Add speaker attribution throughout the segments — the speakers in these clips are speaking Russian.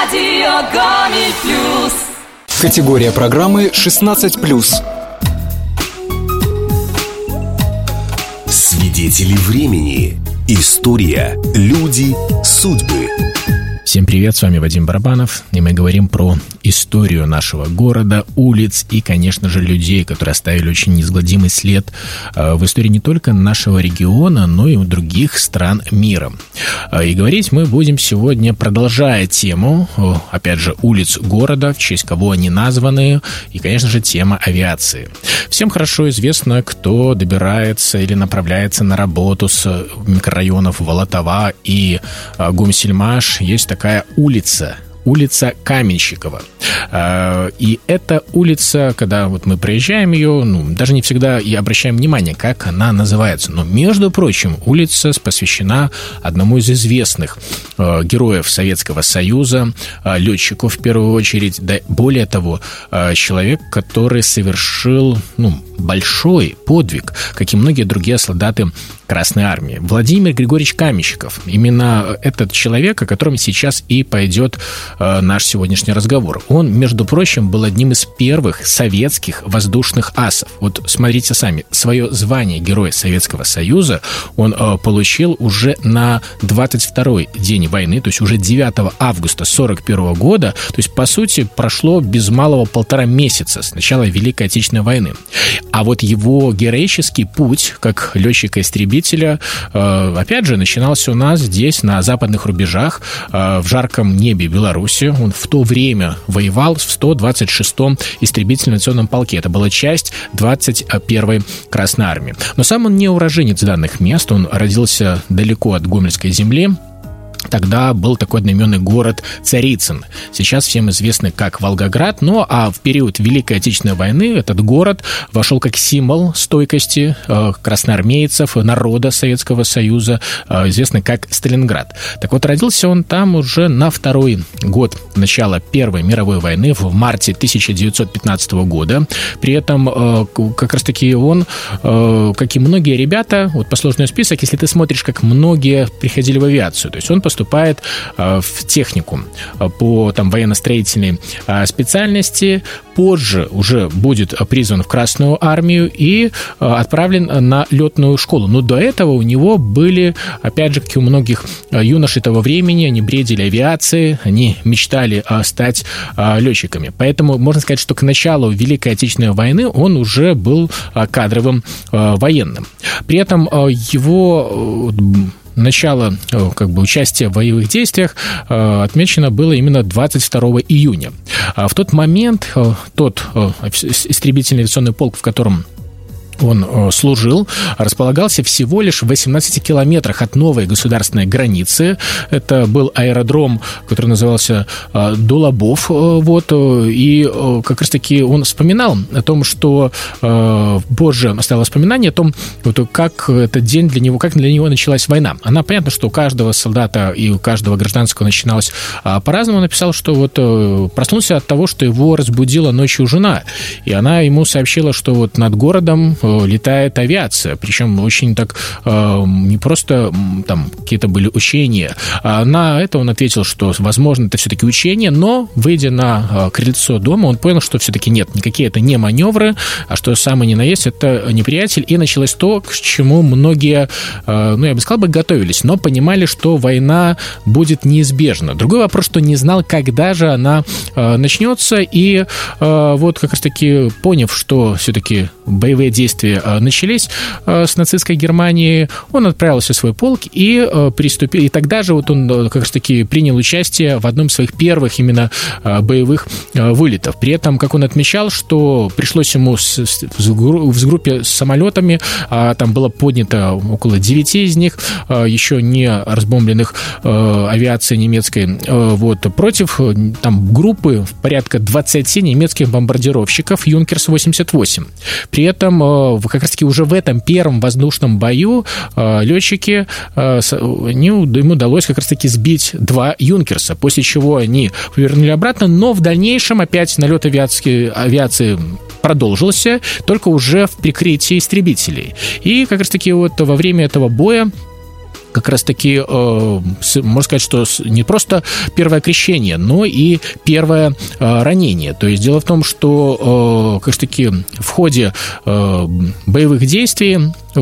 Speaker 1: Радио Гомель Плюс.
Speaker 2: Категория программы 16+.
Speaker 3: Свидетели времени. История, люди, судьбы.
Speaker 4: Всем привет, с вами Вадим Барабанов, и мы говорим про историю нашего города, улиц и, конечно же, людей, которые оставили очень неизгладимый след в истории не только нашего региона, но и у других стран мира. И говорить мы будем сегодня, продолжая тему, опять же, улиц города, в честь кого они названы, и, конечно же, тема авиации. Всем хорошо известно, кто добирается или направляется на работу с микрорайонов Волотова и Гумсельмаш. Есть такая улица Каменщикова. И эта улица, когда вот мы проезжаем ее, даже не всегда и обращаем внимание, как она называется. Но, между прочим, улица посвящена одному из известных героев Советского Союза, летчику в первую очередь, да более того, человек, который совершил большой подвиг, как и многие другие солдаты Красной Армии. Владимир Григорьевич Каменщиков. Именно этот человек, о котором сейчас и пойдет наш сегодняшний разговор. Он, между прочим, был одним из первых советских воздушных асов. Вот смотрите сами, свое звание Героя Советского Союза он получил уже на 22-й день войны, то есть уже 9 августа 1941 года. То есть, по сути, прошло без малого 1,5 месяца с начала Великой Отечественной войны. А вот его героический путь, как летчика-истребителя, опять же, начинался у нас здесь, на западных рубежах, в жарком небе Беларуси. Он в то время воевал в 126-м истребительном авиационном полке. Это была часть 21-й Красной Армии. Но сам он не уроженец данных мест. Он родился далеко от Гомельской земли. Тогда был такой одноименный город Царицын. Сейчас всем известный как Волгоград. А в период Великой Отечественной войны этот город вошел как символ стойкости красноармейцев, народа Советского Союза, известный как Сталинград. Так вот, родился он там уже на второй год начала Первой мировой войны, в марте 1915 года. При этом как раз-таки он, как и многие ребята, вот послужной список, если ты смотришь, как многие приходили в авиацию, то есть он поступает в техникум по военно-строительной специальности, позже уже будет призван в Красную Армию и отправлен на летную школу. Но до этого у него были, опять же, как и у многих юношей того времени, они бредили авиацией, они мечтали стать летчиками. Поэтому можно сказать, что к началу Великой Отечественной войны он уже был кадровым военным. При этом его начало участия в боевых действиях отмечено было именно 22 июня. В тот момент тот истребительный авиационный полк, в котором он служил, располагался всего лишь в 18 километрах от новой государственной границы. Это был аэродром, который назывался Дулабов. И как раз-таки он вспоминал о том, что позже оставил воспоминание о том, как этот день для него, как для него началась война. Она, понятно, что у каждого солдата и у каждого гражданского начиналась по-разному. Он написал, что проснулся от того, что его разбудила ночью жена. И она ему сообщила, что над городом летает авиация, причем очень так не просто там какие-то были учения. На это он ответил, что, возможно, это все-таки учение, но, выйдя на крыльцо дома, он понял, что все-таки нет, никакие это не маневры, а что самое ни на есть, это неприятель. И началось то, к чему многие, я бы сказал, готовились, но понимали, что война будет неизбежна. Другой вопрос, что не знал, когда же она начнется, и как раз-таки поняв, что все-таки боевые действия начались с нацистской Германией, он отправился в свой полк и приступил. И тогда же он как раз-таки принял участие в одном из своих первых именно боевых вылетов. При этом, как он отмечал, что пришлось ему в группе с самолетами, там было поднято около 9 из них, еще не разбомбленных авиацией немецкой, против группы порядка 20 немецких бомбардировщиков Юнкерс-88. При этом как раз-таки уже в этом первом воздушном бою летчики, им удалось как раз-таки сбить 2 Юнкерса, после чего они повернули обратно, но в дальнейшем опять налет авиации продолжился, только уже в прикрытии истребителей. И как раз-таки во время этого боя как раз-таки, можно сказать, что не просто первое крещение, но и первое ранение. То есть дело в том, что как раз-таки в ходе боевых действий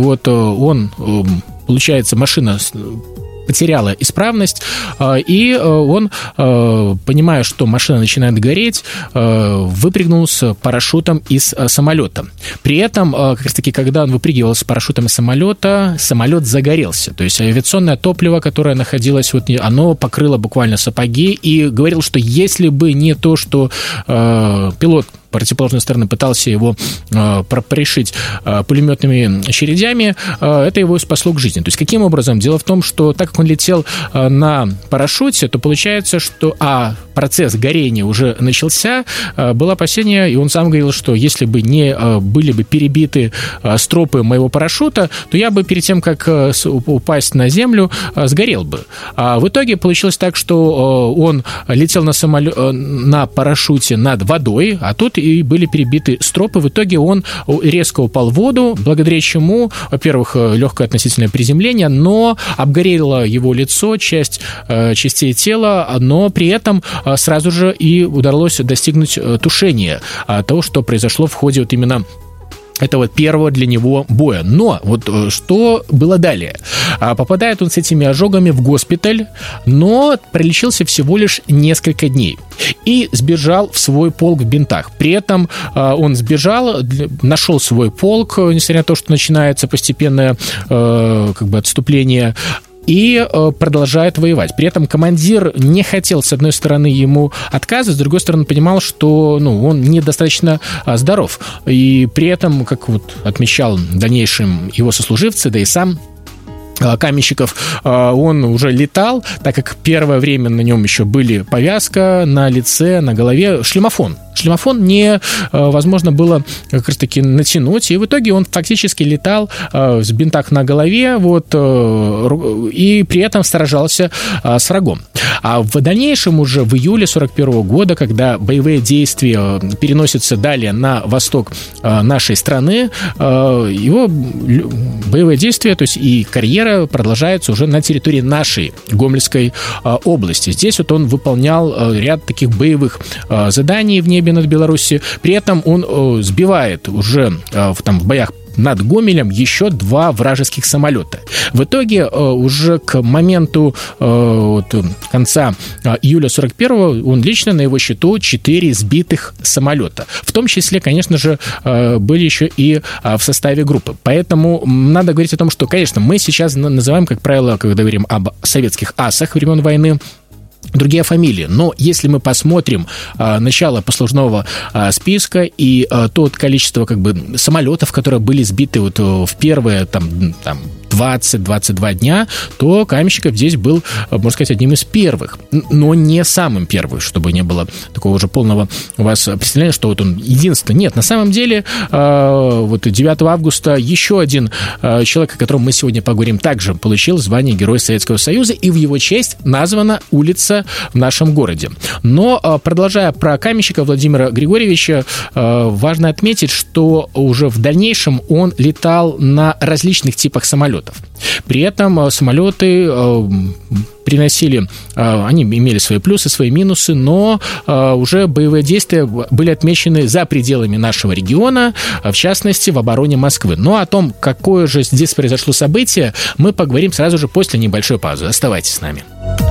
Speaker 4: он, получается, машина потеряла исправность, и он, понимая, что машина начинает гореть, выпрыгнул с парашютом из самолета. При этом, как раз-таки, когда он выпрыгивал с парашютом из самолета, самолет загорелся. То есть авиационное топливо, которое находилось, оно покрыло буквально сапоги, и говорил, что если бы не то, что пилот противоположной стороны пытался его пришить пулеметными очередями, это его спасло к жизни. То есть каким образом? Дело в том, что так как он летел на парашюте, то получается, что процесс горения уже начался, было опасение, и он сам говорил, что если бы не были бы перебиты стропы моего парашюта, то я бы перед тем, как упасть на землю, сгорел бы. В итоге получилось так, что он летел на парашюте над водой, а тут и были перебиты стропы. В итоге он резко упал в воду, благодаря чему, во-первых, легкое относительное приземление, но обгорело его лицо, частей тела, но при этом сразу же и удалось достигнуть тушения того, что произошло в ходе именно этого первого для него боя. Но что было далее? Попадает он с этими ожогами в госпиталь, но пролечился всего лишь несколько дней и сбежал в свой полк в бинтах. При этом он сбежал, нашел свой полк, несмотря на то, что начинается постепенное отступление, и продолжает воевать. При этом командир не хотел, с одной стороны, ему отказывать, с другой стороны, понимал, что он недостаточно здоров. И при этом, как отмечал в дальнейшем его сослуживцы, да и сам Каменщиков, он уже летал, так как первое время на нем еще были повязка на лице, на голове, шлемофон невозможно было как раз таки натянуть, и в итоге он фактически летал с бинтах на голове, и при этом сражался с врагом. А в дальнейшем уже в июле 1941 года, когда боевые действия переносятся далее на восток нашей страны, его боевые действия, то есть и карьера продолжается уже на территории нашей Гомельской области. Здесь он выполнял ряд таких боевых заданий в небе над Беларусью. При этом он сбивает уже в боях над Гомелем еще 2 вражеских самолета. В итоге уже к моменту конца июля 1941 он лично на его счету 4 сбитых самолета. В том числе, конечно же, были еще и в составе группы. Поэтому надо говорить о том, что, конечно, мы сейчас называем, как правило, когда говорим об советских асах времен войны, другие фамилии. Но если мы посмотрим начало послужного списка и то количество самолетов, которые были сбиты в первые 20-22 дня, то Каменщиков здесь был, можно сказать, одним из первых, но не самым первым, чтобы не было такого уже полного у вас представления, что он единственный. Нет, на самом деле 9 августа еще один человек, о котором мы сегодня поговорим, также получил звание Героя Советского Союза, и в его честь названа улица в нашем городе. Но, продолжая про каменщика Владимира Григорьевича, важно отметить, что уже в дальнейшем он летал на различных типах самолетов. При этом самолеты приносили, они имели свои плюсы, свои минусы, но уже боевые действия были отмечены за пределами нашего региона, в частности, в обороне Москвы. Но о том, какое же здесь произошло событие, мы поговорим сразу же после небольшой паузы. Оставайтесь с нами.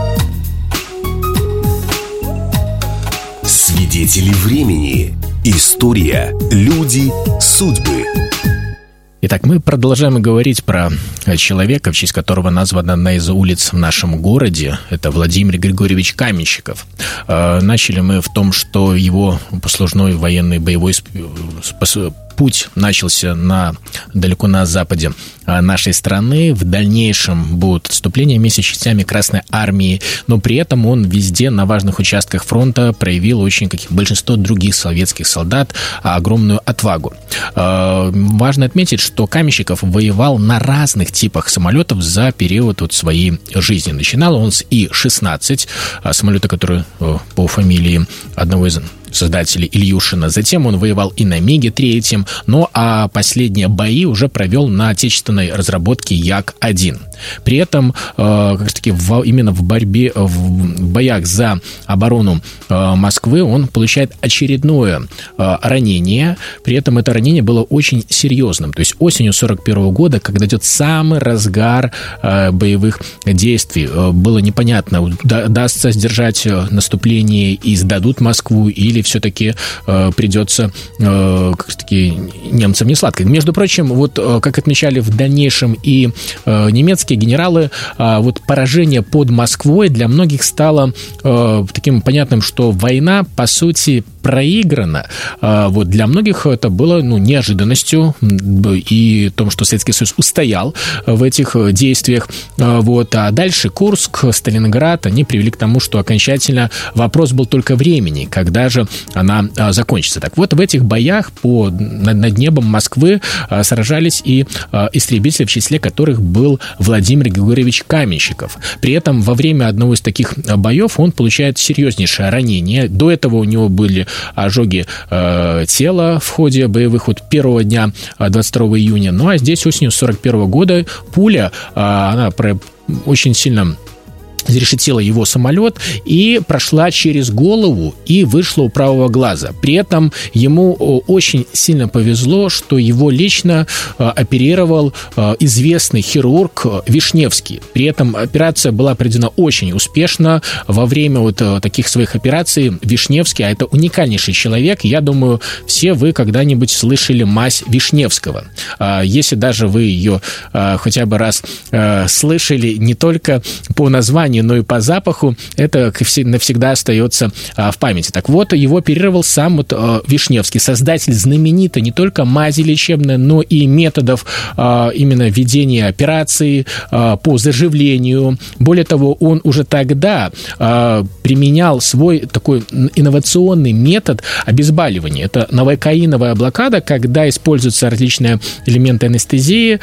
Speaker 3: Свидетели времени. История, люди, судьбы.
Speaker 4: Итак, мы продолжаем говорить про человека, в честь которого названа одна из улиц в нашем городе. Это Владимир Григорьевич Каменщиков. Начали мы в том, что его послужной военный боевой путь начался далеко на западе нашей страны. В дальнейшем будут отступления вместе с частями Красной Армии, но при этом он везде на важных участках фронта проявил очень, как и большинство других советских солдат, огромную отвагу. Важно отметить, что Каменщиков воевал на разных типах самолетов за период своей жизни. Начинал он с И-16, самолета, который по фамилии одного из создателей Ильюшина. Затем он воевал и на МиГе-3, а последние бои уже провел на отечественной разработке Як-1. При этом, как раз таки, именно в боях за оборону Москвы он получает очередное ранение. При этом это ранение было очень серьезным. То есть осенью 1941 года, когда идет самый разгар боевых действий, было непонятно, удастся сдержать наступление и сдадут Москву, или все-таки придется, как раз таки, немцам не сладко. Между прочим, вот как отмечали в дальнейшем и немецкие генералы, вот поражение под Москвой для многих стало таким понятным, что война, по сути, проиграна. Вот для многих это было неожиданностью и том, что Советский Союз устоял в этих действиях. Вот. А дальше Курск, Сталинград, они привели к тому, что окончательно вопрос был только времени, когда же она закончится. Так вот, в этих боях над небом Москвы сражались и истребители, в числе которых был Владимир Григорьевич Каменщиков. При этом во время одного из таких боев он получает серьезнейшее ранение. До этого у него были ожоги тела в ходе боевых первого дня 22 июня. Ну а здесь осенью 1941 года пуля, она очень сильно зарешетила его самолет и прошла через голову и вышла у правого глаза. При этом ему очень сильно повезло, что его лично оперировал известный хирург Вишневский. При этом операция была проведена очень успешно. Во время таких своих операций Вишневский, а это уникальнейший человек, я думаю, все вы когда-нибудь слышали мазь Вишневского. Если даже вы ее хотя бы раз слышали не только по названию, но и по запаху, это навсегда остается в памяти. Так вот, его оперировал сам Вишневский, создатель знаменитой не только мази лечебной, но и методов именно ведения операции по заживлению. Более того, он уже тогда применял свой такой инновационный метод обезболивания. Это новокаиновая блокада, когда используются различные элементы анестезии,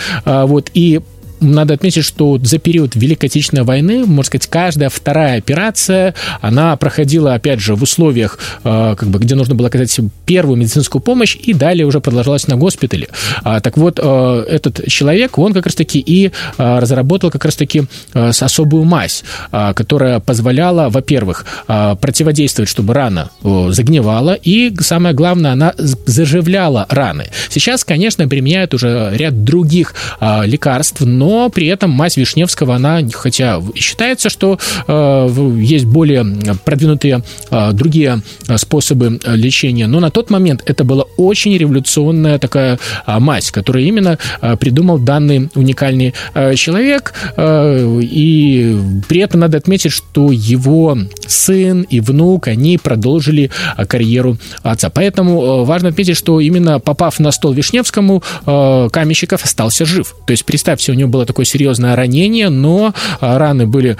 Speaker 4: и надо отметить, что за период Великой Отечественной войны, можно сказать, каждая вторая операция, она проходила, опять же, в условиях, где нужно было оказать первую медицинскую помощь, и далее уже продолжалась на госпитале. Так вот, этот человек, он как раз-таки и разработал как раз-таки особую мазь, которая позволяла, во-первых, противодействовать, чтобы рана загнивала, и, самое главное, она заживляла раны. Сейчас, конечно, применяют уже ряд других лекарств, но при этом мазь Вишневского, она, хотя считается, что есть более продвинутые другие способы лечения, но на тот момент это была очень революционная такая мазь, которую именно придумал данный уникальный человек, и при этом надо отметить, что его сын и внук, они продолжили карьеру отца. Поэтому важно отметить, что именно попав на стол Вишневскому, Каменщиков остался жив. То есть, представьте, у него было такое серьезное ранение, но раны были,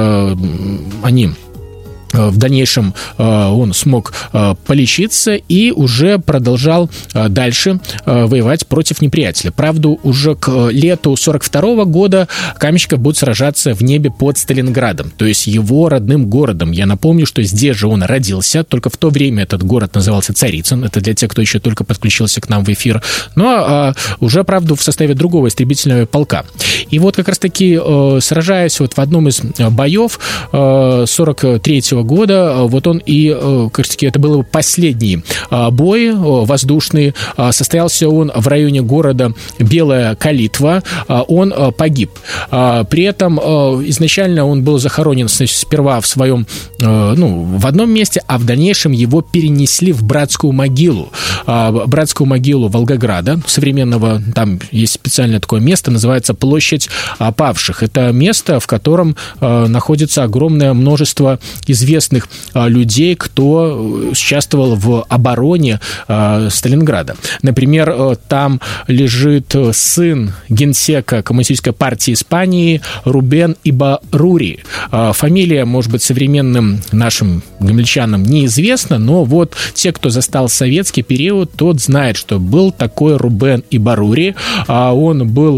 Speaker 4: в дальнейшем он смог полечиться и уже продолжал дальше воевать против неприятеля. Правда, уже к лету 1942 года Каменщиков будет сражаться в небе под Сталинградом, то есть его родным городом. Я напомню, что здесь же он родился, только в то время этот город назывался Царицын. Это для тех, кто еще только подключился к нам в эфир. Но уже, правда, в составе другого истребительного полка. И вот как раз-таки, сражаясь в одном из боев 1943 года, он и, как раз-таки, это был последний бой воздушный, состоялся он в районе города Белая Калитва, он погиб. При этом изначально он был захоронен сперва в своем, в одном месте, а в дальнейшем его перенесли в братскую могилу Волгограда, современного, там есть специальное такое место, называется Площадь павших. Это место, в котором находится огромное множество известных людей, кто участвовал в обороне Сталинграда. Например, там лежит сын генсека Коммунистической партии Испании Рубен Ибаррури. Фамилия, может быть, современным нашим гомельчанам неизвестна, но вот те, кто застал советский период, тот знает, что был такой Рубен Ибаррури. Он был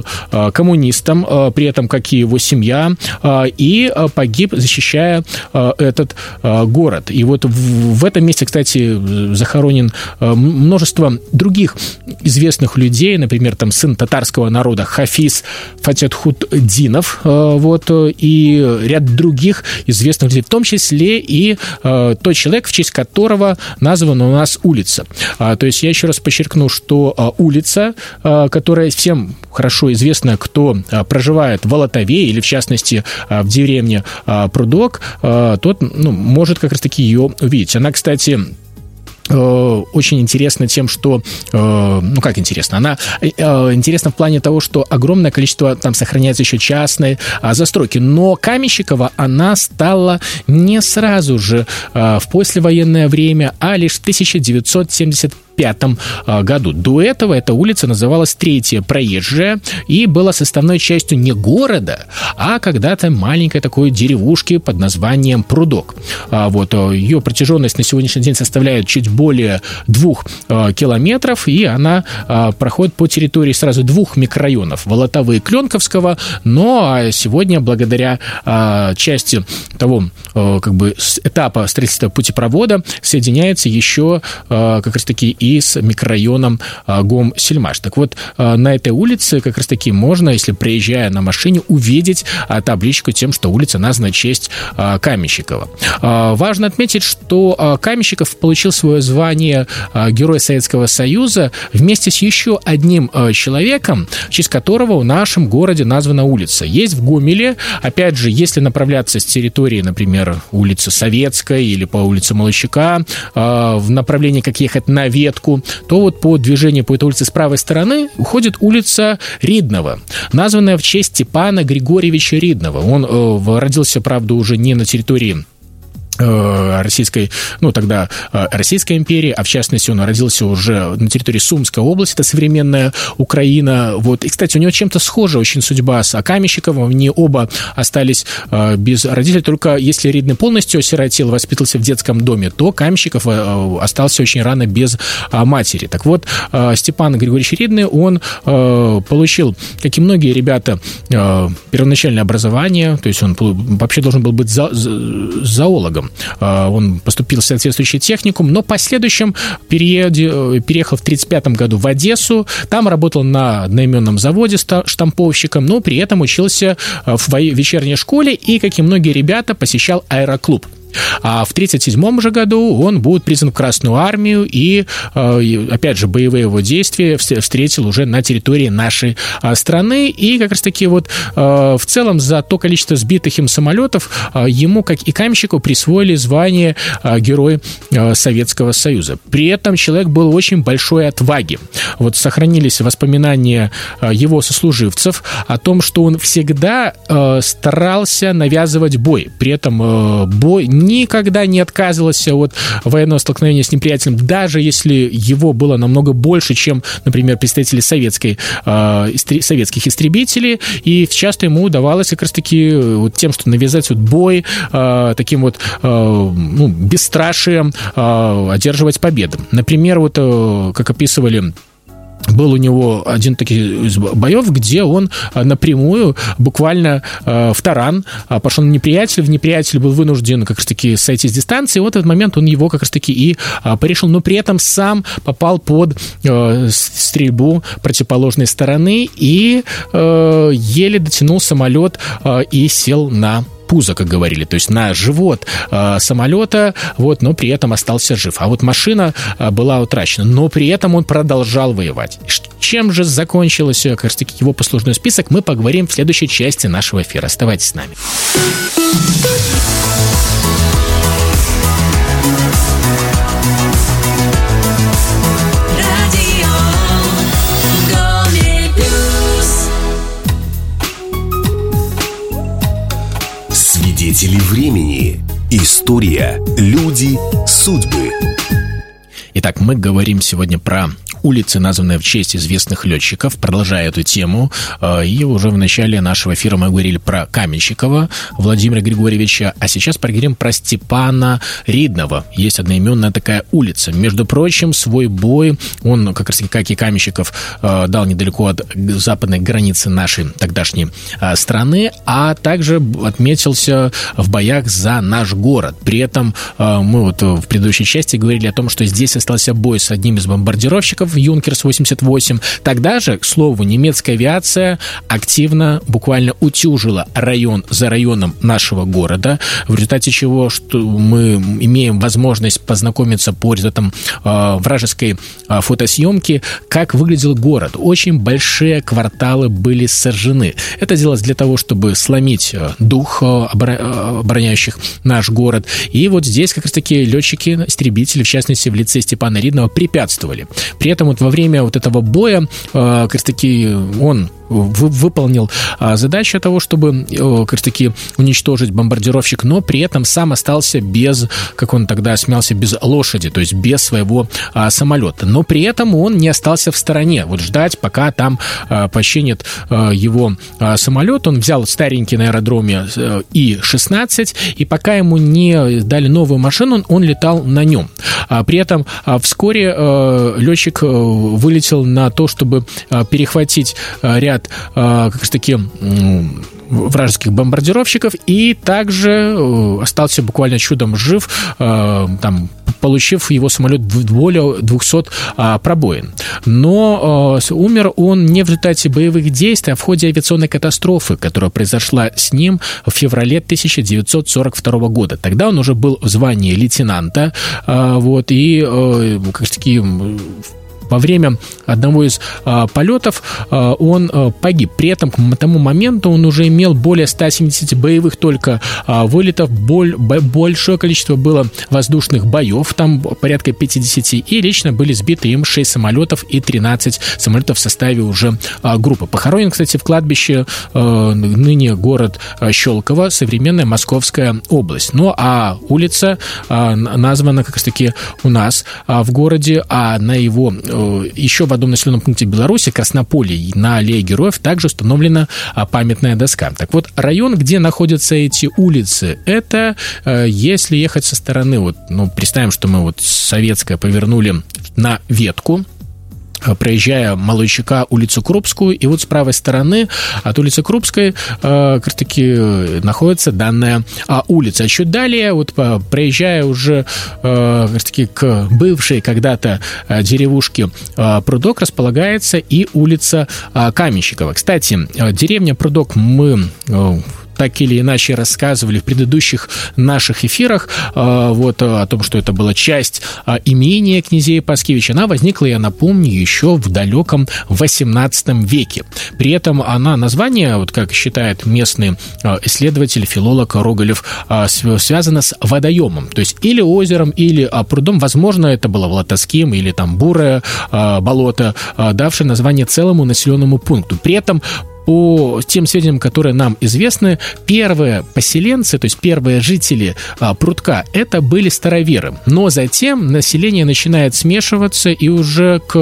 Speaker 4: коммунистом, при этом, как и его семья, и погиб, защищая этот город. И вот в этом месте, кстати, захоронен множество других известных людей, например, там сын татарского народа Хафиз Фатятхуддинов, вот, и ряд других известных людей, в том числе и тот человек, в честь которого названа у нас улица. То есть я еще раз подчеркну, что улица, которая всем хорошо известна, кто проживает в Алатаве или, в частности, в деревне Прудок, тот может как раз-таки ее увидеть. Она, кстати, очень интересна тем, что... как интересно? Она интересна в плане того, что огромное количество там сохраняется еще частной застройки. Но Каменщикова она стала не сразу же в послевоенное время, а лишь в 1975 году. До этого эта улица называлась Третья Проезжая и была составной частью не города, а когда-то маленькой такой деревушки под названием Прудок. Вот, ее протяженность на сегодняшний день составляет чуть более 2 километров, и она проходит по территории сразу 2 микрорайонов – Волотавы и Кленковского, но сегодня, благодаря части того этапа строительства путепровода, соединяется еще как раз-таки и с микрорайоном Гом-Сельмаш. Так вот, на этой улице как раз-таки можно, если проезжая на машине, увидеть табличку тем, что улица названа в честь Каменщикова. Важно отметить, что Каменщиков получил свое звание Героя Советского Союза вместе с еще одним человеком, в честь которого в нашем городе названа улица. Есть в Гомеле, опять же, если направляться с территории, например, улицы Советской или по улице Молодчака, в направлении, как ехать на Ветку, то вот по движению по этой улице с правой стороны уходит улица Ридного, названная в честь Степана Григорьевича Ридного. Он родился, правда, уже не на территории Российской, тогда Российской империи, а в частности он родился уже на территории Сумской области, это современная Украина. Вот. И, кстати, у него чем-то схожа очень судьба с Каменщиковым, они оба остались без родителей, только если Ридный полностью осиротел, воспитывался в детском доме, то Каменщиков остался очень рано без матери. Так вот, Степан Григорьевич Ридный, он получил, как и многие ребята, первоначальное образование, то есть он вообще должен был быть зоологом. Он поступил в соответствующий техникум, но в последующем периоде переехал в 1935 году в Одессу. Там работал на одноименном заводе штамповщиком, но при этом учился в вечерней школе и, как и многие ребята, посещал аэроклуб. А в 1937 же году он будет призван в Красную армию и, опять же, боевые его действия встретил уже на территории нашей страны. И как раз-таки вот в целом за то количество сбитых им самолетов ему, как и Каменщикову, присвоили звание Герой Советского Союза. При этом человек был очень большой отваги. Вот сохранились воспоминания его сослуживцев о том, что он всегда старался навязывать бой. При этом бой никогда не отказывался от военного столкновения с неприятелем, даже если его было намного больше, чем, например, представители советских истребителей, и часто ему удавалось как раз-таки вот тем, что навязать вот бой, таким вот бесстрашием одерживать победы. Например, вот как описывали, был у него один из боев, где он напрямую, буквально в таран, пошел на неприятеля. Неприятель был вынужден как раз-таки сойти с дистанции. И вот в этот момент он его как раз-таки и порешил, но при этом сам попал под стрельбу противоположной стороны и еле дотянул самолет и сел на пузо, как говорили, то есть на живот самолета, вот, но при этом остался жив. А вот машина была утрачена, но при этом он продолжал воевать. Чем же закончился, как раз таки, его послужной список, мы поговорим в следующей части нашего эфира. Оставайтесь с нами.
Speaker 3: Свидетели времени. История, люди, судьбы.
Speaker 4: Итак, мы говорим сегодня про улицы, названные в честь известных летчиков. Продолжая эту тему, и уже в начале нашего эфира мы говорили про Каменщикова Владимира Григорьевича, а сейчас поговорим про Степана Ридного. Есть одноименная такая улица. Между прочим, свой бой он, как раз как и Каменщиков, дал недалеко от западной границы нашей тогдашней страны, а также отметился в боях за наш город. При этом мы вот в предыдущей части говорили о том, что здесь остался бой с одним из бомбардировщиков Юнкерс-88. Тогда же, к слову, немецкая авиация активно, буквально утюжила район за районом нашего города, в результате чего что мы имеем возможность познакомиться по результатам вражеской фотосъемки, как выглядел город. Очень большие кварталы были сожжены. Это делалось для того, чтобы сломить дух обороняющих наш город. И вот здесь как раз-таки летчики-истребители, в частности, в лице Степана Ридного, препятствовали. При этом вот во время вот этого боя как раз-таки он выполнил задачу того, чтобы как раз-таки уничтожить бомбардировщик, но при этом сам остался без, как он тогда смеялся, без лошади, то есть без своего самолета. Но при этом он не остался в стороне. Вот ждать, пока там починит его самолет. Он взял старенький на аэродроме И-16, и пока ему не дали новую машину, он летал на нем. При этом вскоре летчик вылетел на то, чтобы перехватить ряд как раз таки вражеских бомбардировщиков, и также остался буквально чудом жив, там, получив его самолет более 200 пробоин. Но умер он не в результате боевых действий, а в ходе авиационной катастрофы, которая произошла с ним в феврале 1942 года. Тогда он уже был в звании лейтенанта, вот, и как раз таки во время одного из полетов он погиб. При этом к тому моменту он уже имел более 170 боевых только вылетов, большое количество было воздушных боев, там порядка 50, и лично были сбиты им 6 самолетов и 13 самолетов в составе уже группы. Похоронен, кстати, в кладбище ныне город Щелково, современная Московская область. Ну, а улица названа как раз таки у нас в городе, а на его еще в одном населенном пункте Беларуси, Краснополье, на Аллее Героев, также установлена памятная доска. Так вот, район, где находятся эти улицы, это если ехать со стороны, вот, ну, представим, что мы вот Советская повернули на ветку, проезжая Малойчака, улицу Крупскую, и вот с правой стороны от улицы Крупской как таки находится данная улица. А чуть далее, вот проезжая уже как таки к бывшей когда-то деревушке Прудок, располагается и улица Каменщикова. Кстати, деревня Прудок мы так или иначе рассказывали в предыдущих наших эфирах вот, о том, что это была часть имения князей Паскевича. Она возникла, я напомню, еще в далеком 18 веке. При этом она, название, вот как считает местный исследователь, филолог Роголев, связано с водоемом, то есть или озером, или прудом. Возможно, это было Влатоским или там Бурое болото, давшее название целому населенному пункту. При этом по тем сведениям, которые нам известны, первые поселенцы, то есть первые жители Прудка, это были староверы. Но затем население начинает смешиваться, и уже к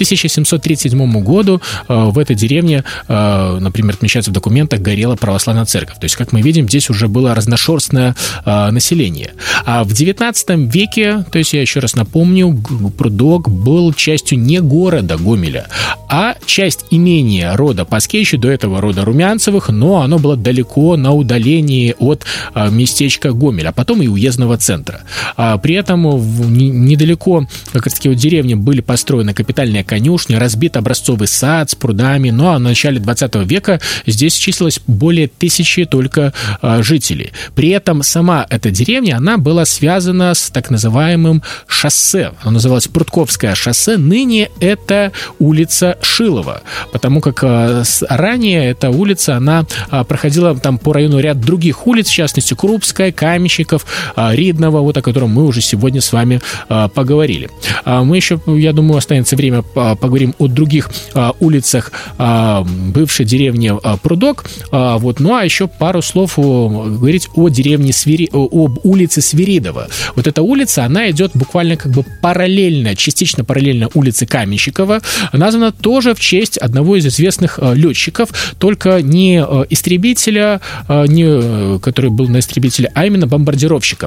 Speaker 4: 1737 году в этой деревне, например, отмечается в документах, горела православная церковь. То есть, как мы видим, здесь уже было разношерстное население. А в 19 веке, то есть я еще раз напомню, Прудок был частью не города Гомеля, а часть имения рода Паскевича, до этого рода Румянцевых, но оно было далеко на удалении от местечка Гомель, а потом и уездного центра. При этом недалеко как раз таки от деревни были построены капитальные конюшни, разбит образцовый сад с прудами, но в начале 20 века здесь числилось более 1000 только жителей. При этом сама эта деревня, она была связана с так называемым шоссе. Оно называлось Прудковское шоссе, ныне это улица Шилова, потому как ранее образования. Эта улица, она проходила там по району ряд других улиц, в частности, Крупская, Каменщиков, Ридного, вот о котором мы уже сегодня с вами поговорили. Мы еще, я думаю, останется время, поговорим о других улицах бывшей деревни Прудок. Вот. Ну, а еще пару слов говорить о деревне об улице Свиридова. Вот эта улица, она идет буквально как бы параллельно, частично параллельно улице Каменщикова. Названа тоже в честь одного из известных летчиков, только не истребителя, который был на истребителе, а именно бомбардировщика.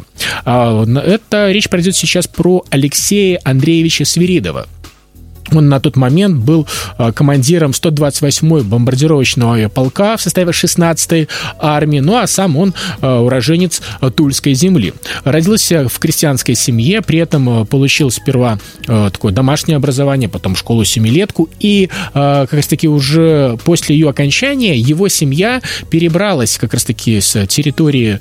Speaker 4: Это речь пройдет сейчас про Алексея Андреевича Свиридова. Он на тот момент был командиром 128-й бомбардировочного полка в составе 16-й армии, ну а сам он уроженец Тульской земли. Родился в крестьянской семье, при этом получил сперва такое домашнее образование, потом школу-семилетку, и как раз-таки уже после ее окончания его семья перебралась как раз-таки с территории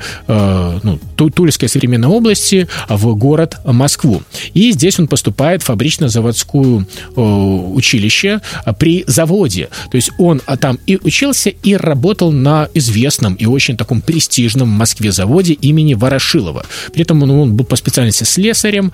Speaker 4: Тульской современной области в город Москву. И здесь он поступает в фабрично-заводскую училище при заводе. То есть он там и учился, и работал на известном и очень таком престижном в Москве заводе имени Ворошилова. При этом он был по специальности слесарем,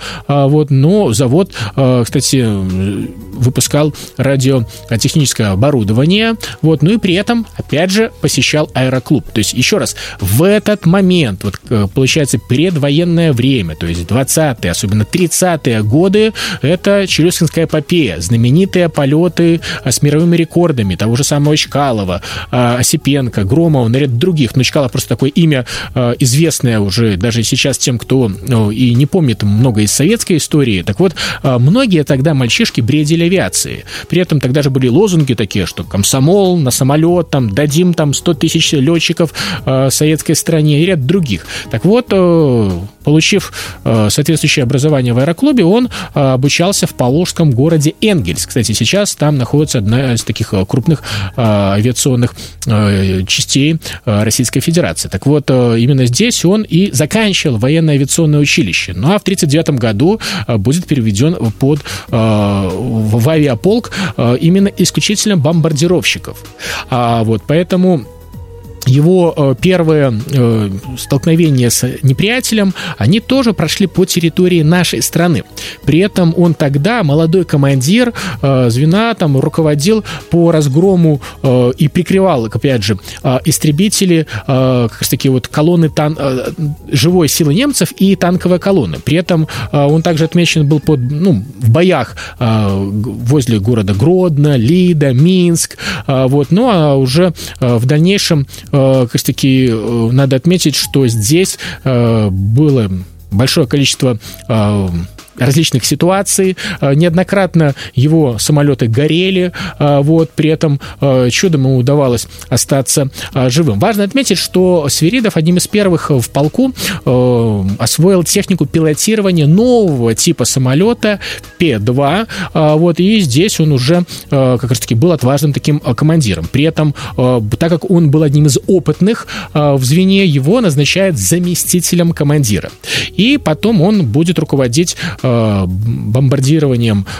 Speaker 4: но завод, кстати, выпускал радиотехническое оборудование, ну и при этом, опять же, посещал аэроклуб. То есть, еще раз, в этот момент, получается, предвоенное время, то есть 20-е, особенно 30-е годы, это Челюскинская эпопея, знаменитые полеты с мировыми рекордами того же самого Чкалова, Осипенко, Громова, ряд других. Но Чкалов просто такое имя известное уже даже сейчас тем, кто и не помнит много из советской истории. Так вот, многие тогда мальчишки бредили авиацией. При этом тогда же были лозунги такие, что комсомол на самолет, там, дадим 100 тысяч летчиков советской стране и ряд других. Так вот, получив соответствующее образование в аэроклубе, он обучался в поволжском городе Энгельс. Кстати, сейчас там находится одна из таких крупных авиационных частей Российской Федерации. Так вот, именно здесь он и заканчивал военное авиационное училище. Ну, а в 1939 году будет переведен в авиаполк именно исключительно бомбардировщиков. Поэтому его первые столкновения с неприятелем, они тоже прошли по территории нашей страны. При этом он тогда, молодой командир звена, руководил по разгрому и прикрывал, опять же, истребители, как раз таки колонны живой силы немцев и танковые колонны. При этом он также отмечен был в боях возле города Гродно, Лида, Минск. Ну, а уже в дальнейшем как раз таки надо отметить, что здесь было большое количество различных ситуаций. Неоднократно его самолеты горели, при этом чудом ему удавалось остаться живым. Важно отметить, что Свиридов одним из первых в полку освоил технику пилотирования нового типа самолета П-2, и здесь он уже как раз-таки был отважным таким командиром. При этом, так как он был одним из опытных в звене, его назначают заместителем командира. И потом он будет руководить бомбардированием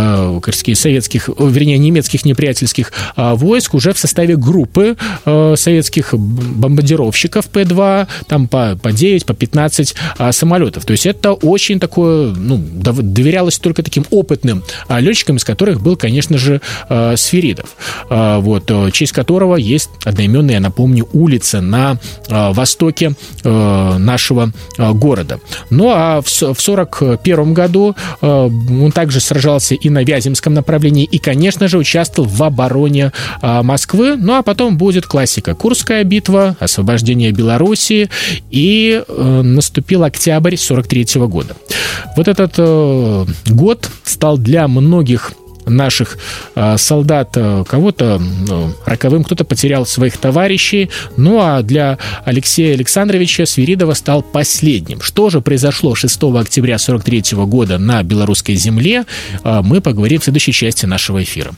Speaker 4: немецких неприятельских войск уже в составе группы советских бомбардировщиков П-2, по 9, по 15 самолетов. То есть это очень такое, доверялось только таким опытным летчикам, из которых был, конечно же, Свиридов, в честь которого есть одноименная, я напомню, улица на востоке нашего города. Ну а в 1941 году он также сражался и на Вяземском направлении, и, конечно же, участвовал в обороне Москвы. Ну, а потом будет классика. Курская битва, освобождение Белоруссии, и наступил октябрь 1943 года. Вот этот год стал для многих наших солдат кого-то роковым, кто-то потерял своих товарищей, ну а для Алексея Александровича Свиридова стал последним. Что же произошло 6 октября 1943 года на белорусской земле, мы поговорим в следующей части нашего эфира.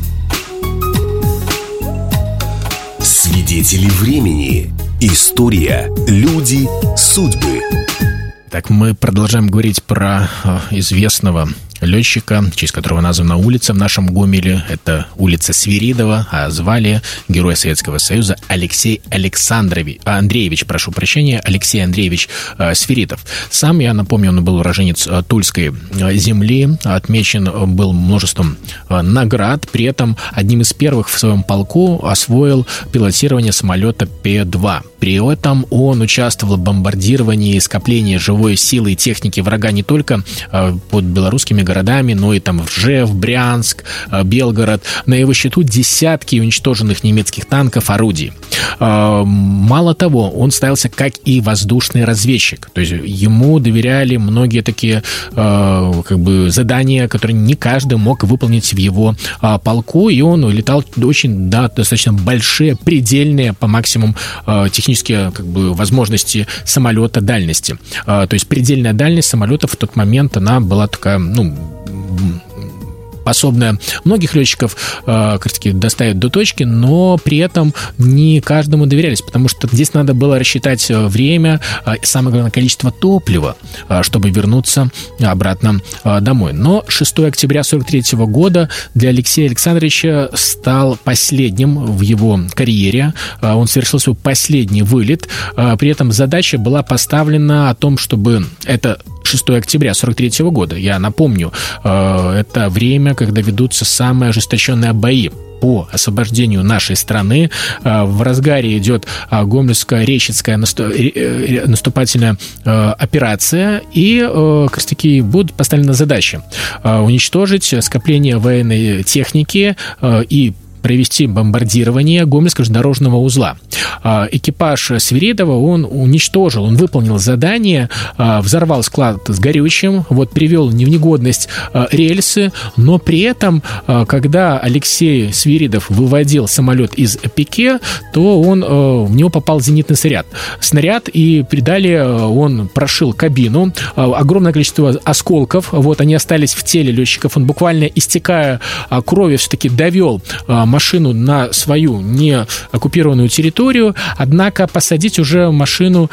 Speaker 3: Свидетели времени. История, люди, судьбы.
Speaker 4: Так, мы продолжаем говорить про известного летчика, в честь которого названа улица в нашем Гомеле. Это улица Свиридова, а звали Героя Советского Союза Алексей Андреевич Свиридов. Сам, я напомню, он был уроженец Тульской земли, отмечен был множеством наград, при этом одним из первых в своем полку освоил пилотирование самолета П-2. При этом он участвовал в бомбардировании и скоплении живой силы и техники врага не только под белорусскими городами, но и там Ржев, Брянск, Белгород. На его счету десятки уничтоженных немецких танков, орудий. Мало того, он ставился как и воздушный разведчик. То есть ему доверяли многие такие задания, которые не каждый мог выполнить в его полку, и он летал достаточно большие, предельные по максимуму технические возможности самолета дальности. То есть предельная дальность самолета в тот момент, она была такая, способная многих летчиков доставить до точки, но при этом не каждому доверялись, потому что здесь надо было рассчитать время и, самое главное, количество топлива, чтобы вернуться обратно домой. Но 6 октября 1943 года для Алексея Александровича стал последним в его карьере. Он совершил свой последний вылет. При этом задача была поставлена о том, чтобы это 6 октября 1943 года, я напомню, это время, когда ведутся самые ожесточенные бои по освобождению нашей страны. В разгаре идет Гомельско-Речицкая наступательная операция, и как раз таки будут поставлены задачи уничтожить скопление военной техники и провести бомбардирование Гомельского железнодорожного узла. Экипаж Свиридова он выполнил задание, взорвал склад с горючим, привел в негодность рельсы, но при этом, когда Алексей Свиридов выводил самолет из пике, то в него попал зенитный снаряд, и далее он прошил кабину, огромное количество осколков, они остались в теле летчиков, он буквально, истекая кровью, все-таки довел машину на свою неоккупированную территорию, однако посадить уже машину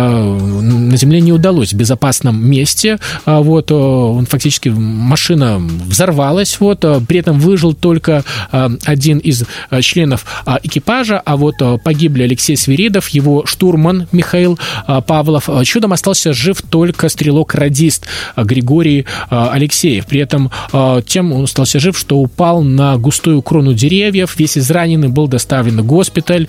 Speaker 4: на земле не удалось в безопасном месте. Фактически машина взорвалась, при этом выжил только один из членов экипажа, погибли Алексей Свиридов, его штурман Михаил Павлов. Чудом остался жив только стрелок-радист Григорий Алексеев. При этом тем он остался жив, что упал на густую крону деревьев, весь израненный был доставлен в госпиталь,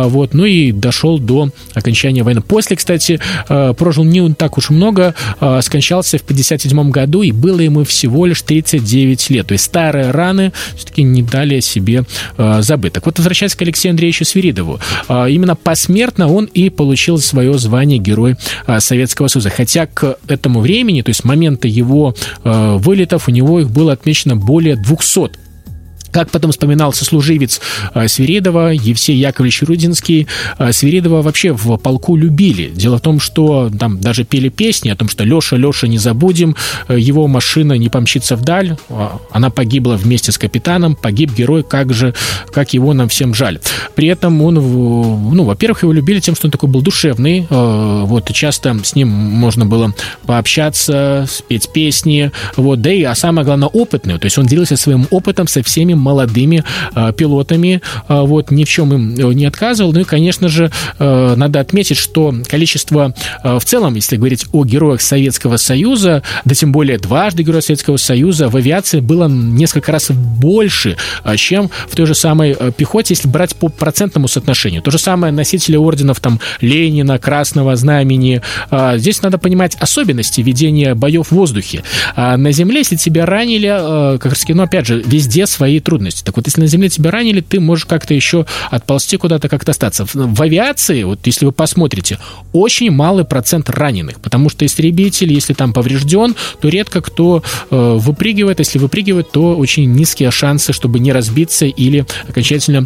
Speaker 4: и дошел до окончания войны. После, кстати, прожил не так уж много, скончался в 1957 году, и было ему всего лишь 39 лет. То есть старые раны все-таки не дали о себе забыть. Так возвращаясь к Алексею Андреевичу Свиридову, именно посмертно он и получил свое звание Герой Советского Союза. Хотя к этому времени, то есть момента его вылетов, у него их было отмечено более 200. Как потом вспоминал сослуживец Свиридова Евсей Яковлевич Рудинский, Свиридова вообще в полку любили. Дело в том, что там даже пели песни о том, что «Леша, Леша, не забудем, его машина не помчится вдаль, она погибла вместе с капитаном, погиб герой, как его нам всем жаль». При этом он, во-первых, его любили тем, что он такой был душевный, и часто с ним можно было пообщаться, спеть песни, а самое главное, опытный, то есть он делился своим опытом со всеми молодыми пилотами, ни в чем им не отказывал. И, конечно же, надо отметить, что количество в целом, если говорить о героях Советского Союза, да тем более дважды Героя Советского Союза, в авиации было несколько раз больше, чем в той же самой пехоте, если брать по процентному соотношению. То же самое носители орденов Ленина, Красного Знамени. Здесь надо понимать особенности ведения боев в воздухе. На земле, если тебя ранили, как раз, опять же, везде свои трудности. Так если на земле тебя ранили, ты можешь как-то еще отползти куда-то, как-то остаться. В авиации, если вы посмотрите, очень малый процент раненых, потому что истребитель, если там поврежден, то редко кто выпрыгивает. Если выпрыгивает, то очень низкие шансы, чтобы не разбиться или окончательно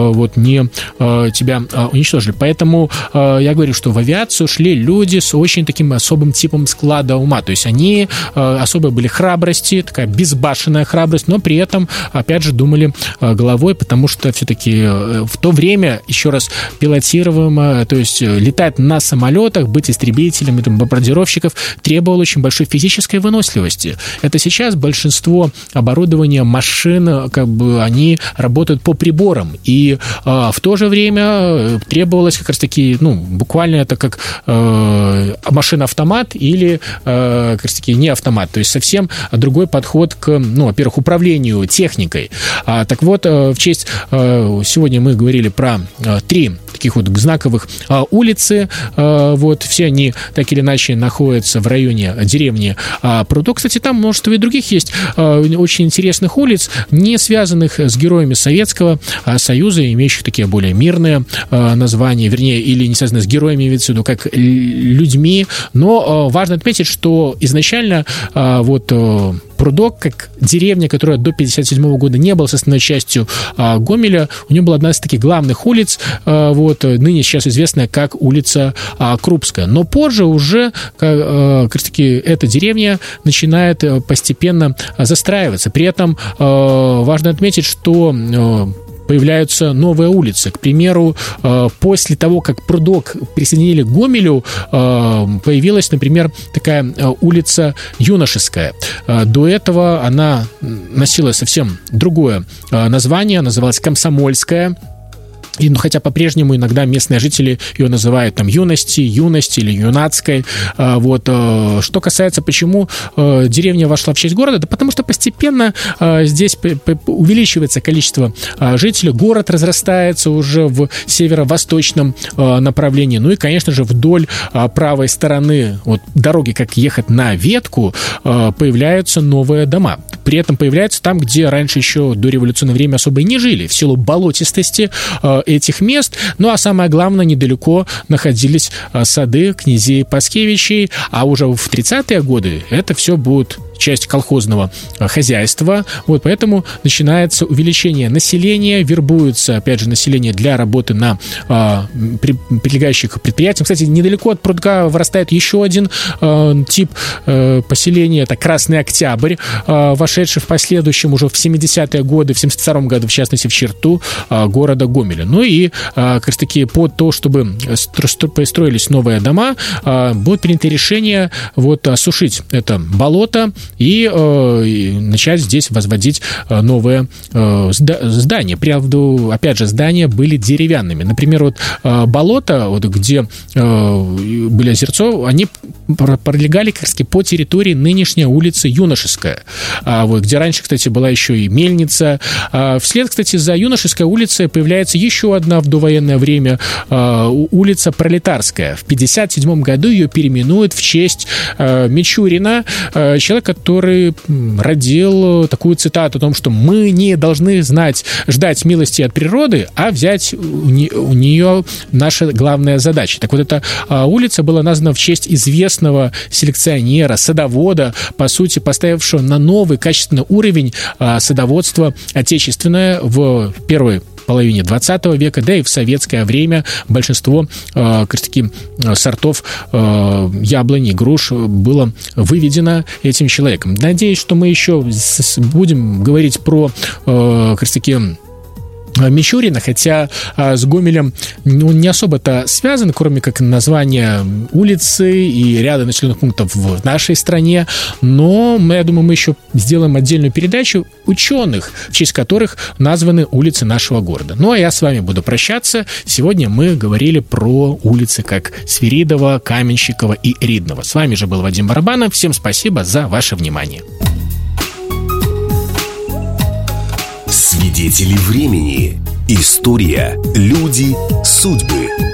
Speaker 4: не тебя уничтожили. Поэтому я говорю, что в авиацию шли люди с очень таким особым типом склада ума. То есть они особо были храбрости, такая безбашенная храбрость, но при этом, опять же, же, думали головой, потому что все-таки в то время, еще раз, пилотируемо, то есть летать на самолетах, быть истребителем, бомбардировщиков требовало очень большой физической выносливости. Это сейчас большинство оборудования, машин, они работают по приборам, и в то же время требовалось как раз-таки, буквально это как машина-автомат или как раз-таки не автомат, то есть совсем другой подход к, во-первых, управлению техникой. Так вот, в честь, сегодня мы говорили про 3 таких вот знаковых улицы, вот, все они так или иначе находятся в районе деревни Прудок. Кстати, там множество и других есть очень интересных улиц, не связанных с героями Советского Союза, имеющих такие более мирные названия, вернее, или не связанные с героями, имеется в виду, как людьми, но важно отметить, что изначально вот Прудок, как деревня, которая до 1957 года не была составной частью Гомеля, у нее была одна из таких главных улиц, вот, ныне сейчас известная как улица Крупская. Но позже уже как раз-таки эта деревня начинает постепенно застраиваться. При этом важно отметить, что появляются новые улицы. К примеру, после того, как Прудок присоединили к Гомелю, появилась, например, такая улица Юношеская. До этого она носила совсем другое название, называлась Комсомольская. И, хотя по-прежнему иногда местные жители ее называют там юность или юнацкой. Вот. Что касается, почему деревня вошла в честь города, да потому что постепенно здесь увеличивается количество жителей, город разрастается уже в северо-восточном направлении. Ну и, конечно же, вдоль правой стороны вот, дороги, как ехать на ветку, появляются новые дома. При этом появляются там, где раньше еще до революционного времени особо и не жили, в силу болотистости этих мест. Ну, а самое главное, недалеко находились сады князей Паскевичей, а уже в 30-е годы это все будет часть колхозного хозяйства. Вот поэтому начинается увеличение населения, вербуется, опять же, население для работы на прилегающих предприятиях. Кстати, недалеко от Прудка вырастает еще один тип поселения, это Красный Октябрь, вошедший в последующем уже в 70-е годы, в 72-м году, в частности, в черту города Гомеля. Ну и как раз таки под то, чтобы построились новые дома, будет принято решение вот осушить это болото и начать здесь возводить новые здания. Правда, опять же, здания были деревянными. Например, вот болото, вот, где были озерцо, они пролегали как раз по территории нынешней улицы Юношеская, вот, где раньше, кстати, была еще и мельница. Вслед, кстати, за Юношеской улицей появляется еще одна в довоенное время улица Пролетарская. В 1957 году ее переименуют в честь Мичурина, человека, который родил такую цитату о том, что мы не должны ждать милости от природы, а взять у нее наша главная задача. Так вот, эта улица была названа в честь известного селекционера, садовода, по сути, поставившего на новый качественный уровень садоводства отечественное в первой половине 20 века, да и в советское время большинство как раз таки сортов яблони и груш было выведено этим человеком. Надеюсь, что мы еще будем говорить про как раз таки Мичурина, хотя с Гомелем он не особо-то связан, кроме как названия улицы и ряда населенных пунктов в нашей стране, но я думаю, мы еще сделаем отдельную передачу ученых, в честь которых названы улицы нашего города. Ну, а я с вами буду прощаться. Сегодня мы говорили про улицы как Свиридова, Каменщикова и Ридного. С вами же был Вадим Барабанов. Всем спасибо за ваше внимание.
Speaker 3: Свидетели времени. История, люди, судьбы.